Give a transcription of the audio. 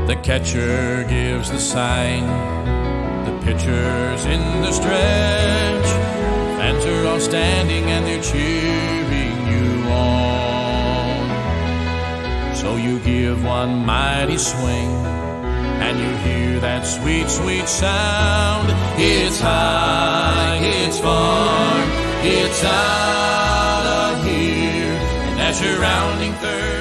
The catcher gives the sign, the pitcher's in the stretch. Fans are all standing and they're cheering you on. So you give one mighty swing, and you hear that sweet, sweet sound. It's high, it's far, it's out of here. And as you're rounding third,